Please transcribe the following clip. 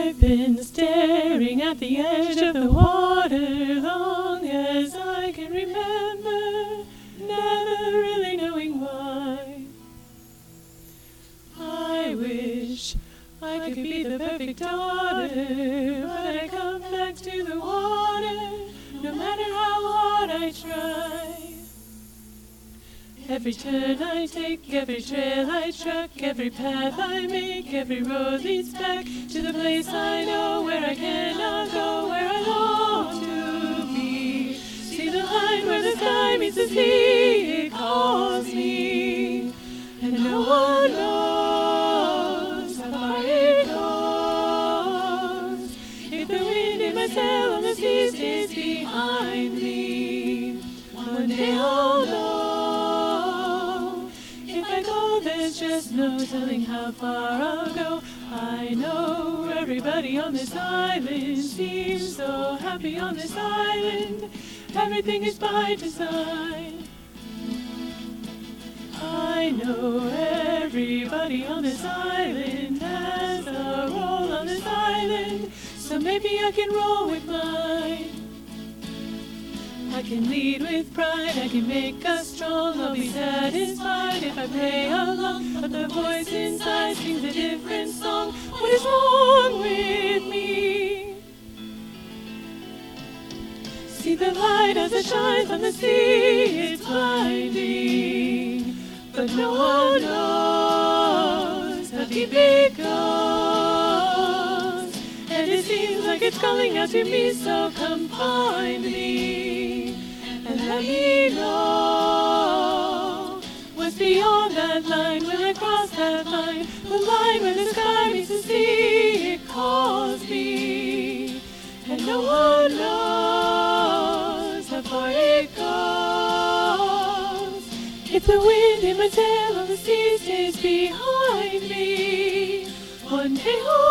I've been staring at the edge of the water long as I can remember, never really knowing why. I wish I could be the perfect daughter, but I come back to the water, no matter how hard I try. Every turn I take, every trail I track, every path I make, every road leads back to the place I know where I cannot go, where I long to be. See the line where the sky meets the sea, it calls me, and no one knows how far it goes. If the wind in my sail on the sea stays behind me, one day I'll know. There's just no telling how far I'll go. I know everybody on this island seems so happy on this island. Everything is by design. I know everybody on this island has a role on this island, so maybe I can roll with mine. I can lead with pride, I can make us strong. I'll be satisfied if I play along, but the voice inside sings a different song. What is wrong with me? See the light as it shines on the sea, it's blinding, but no one knows how deep it goes. And it seems like it's calling out to me, so come find me. And let me know what's beyond that line. Will I cross that line? The line where the sky meets the sea, it calls me, and no one knows how far it goes. If the wind in my sail on the sea stays behind me, one day